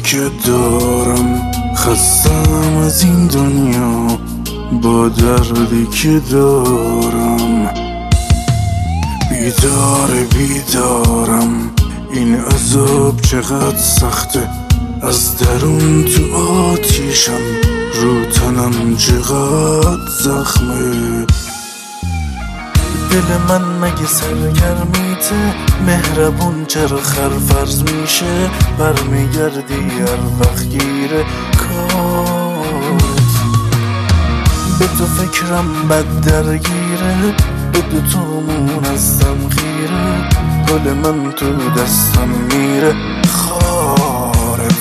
که دارم، خستم از این دنیا با دردی که دارم. بیدارم این عذاب چقدر سخته، از درون تو آتیشم، رو تنم چقدر زخمه. دل من مگه سرگرمیته، مهربون چرا خرفرز میشه، برمیگردی هر وقت گیره کارت. به تو فکرم بد درگیره، به دو تومون ازم خیره، گل من تو دستم میره خارت.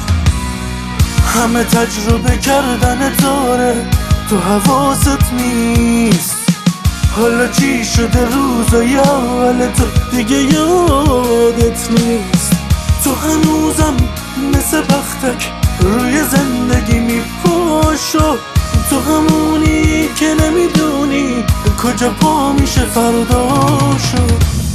همه تجربه کردن داره، تو حواست نیست. حالا چی شده روزای اول تو دیگه یادت نیست. تو هنوزم مثل بختک روی زندگی میپاشو، تو همونی که نمیدونی کجا پا میشه فرداشو.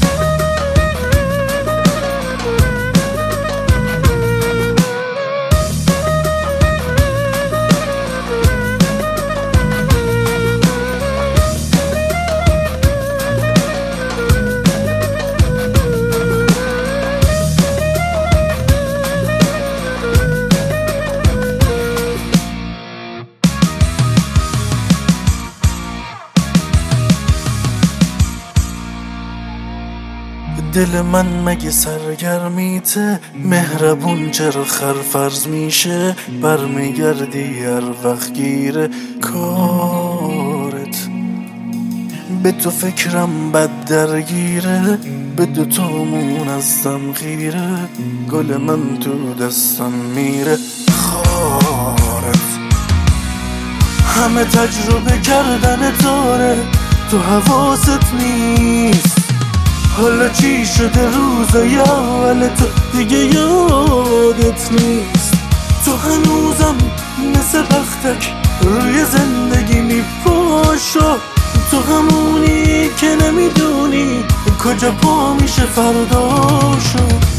دل من مگه سرگرمیته، مهربون چرا خرفرز میشه، برمیگردی هر وقت گیره کارت. به تو فکرم بد درگیره، به دو تومون ازم خیره، گل من تو دستم میره خارت. همه تجربه کردن داره، تو حواست نیست. حالا چی شده روزای اول تو دیگه یادت نیست. تو هنوزم مثل بختک روی زندگی میپاشو، تو همونی که نمیدونی کجا پا میشه فرداشو.